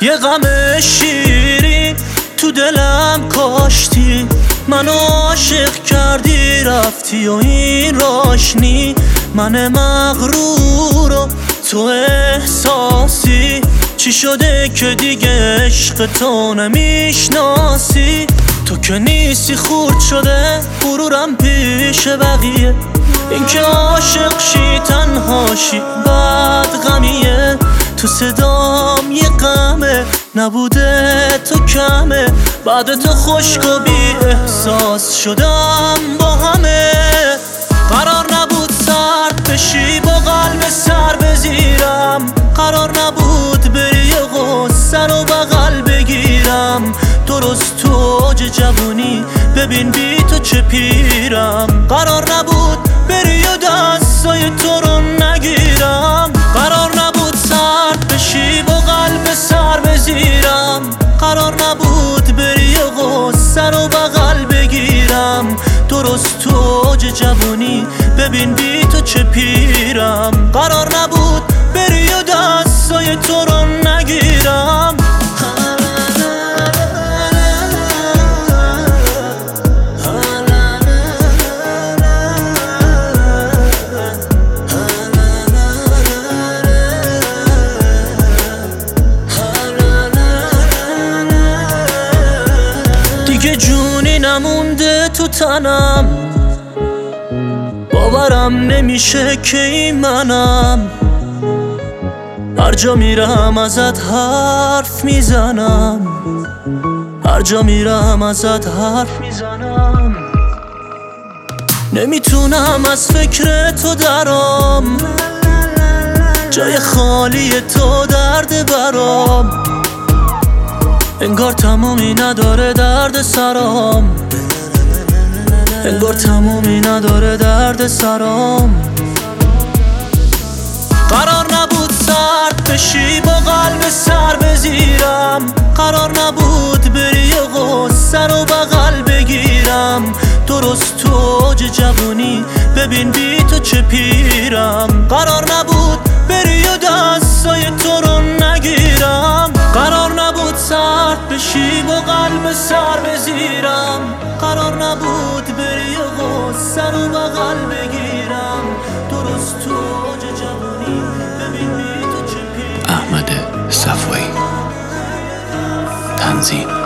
یه غم شیرین تو دلم کاشتی، منو عاشق کردی رفتی و این راشنی. من مغرور و تو احساسی، چی شده که دیگه عشق تو نمیشناسی؟ تو که نیستی خورد شده غرورم پیش بقیه، این که عاشق شی تنهاشی بعد غمیه. تو صدام یه غمه نبوده تو کمه، بعد تو خشک و بی احساس شدم با همه. قرار نبود سرد بشی با قلب سر بزیرم، قرار نبود بری و غصه رو بغل بگیرم. درست تو اوج جوونی ببین بی تو چه پیرم. قرار نبود بری و دستای تو رو نگیرم، قرار نبود سرد بشی با قلب سر بزیرم. قرار نبود بری و غصه رو بغل بگیرم. درست تو اوج جوونی ببین بی تو چه پیرم. قرار نبود بری و دستای تو رو نگیرم. دیگه جونی نمونده تو تنم، باورم نمیشه که این منم. هر جا میرم ازت حرف میزنم، هر جا میرم ازت حرف میزنم. نمیتونم از فکر تو درام، جای خالی تو درد برام. انگار تمومی نداره درد سرام، انگار تمومی نداره درد سرام. قرار نبود سرد بشی با قلب سر بزیرم، قرار نبود بری و غصه رو بغل بگیرم. درست تو اوج جوونی ببین بی تو چه پیرم. قرار نبود بری و دستای تو رو نگیرم، قرار نبود سرد بشی با قلب سر بزیرم. قرار نبود بری و غصه رو بغل بگیرم. درست تو اوج جوونی ببین بی تو چه پیرم. احمد صفایی، تنظیم